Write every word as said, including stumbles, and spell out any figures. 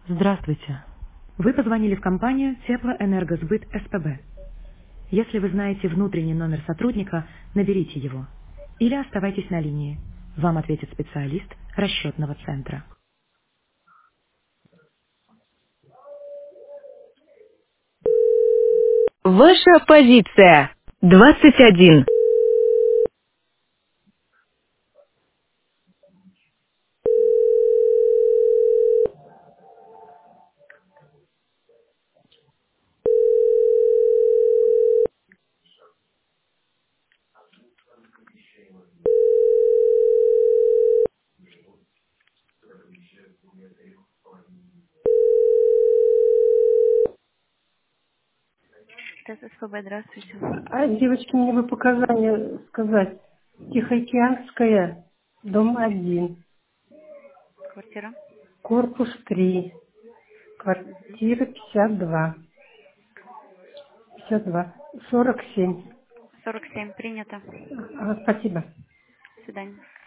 Здравствуйте. Вы позвонили в компанию Теплоэнергосбыт СПБ. Если вы знаете внутренний номер сотрудника, наберите его. Или оставайтесь на линии. Вам ответит специалист расчетного центра. Ваша позиция. двадцать один. ТССПБ, здравствуйте. А, девочки, мне бы показания сказать. Тихоокеанская, дом один, Квартира. корпус три, квартира пятьдесят два, пятьдесят два, сорок семь. сорок семь, принято. А, спасибо. До свидания.